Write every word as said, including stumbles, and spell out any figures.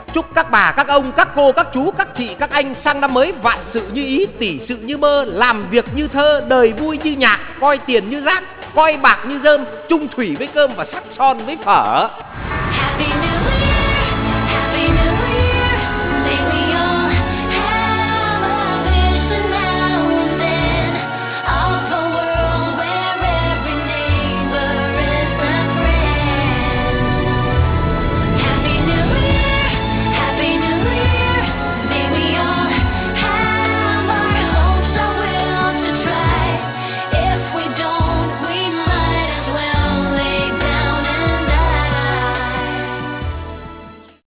Chúc các bà, các ông, các cô, các chú, các chị, các anh sang năm mới vạn sự như ý, tỷ sự như mơ, làm việc như thơ, đời vui như nhạc, coi tiền như rác, coi bạc như rơm, chung thủy với cơm và sắc son với phở.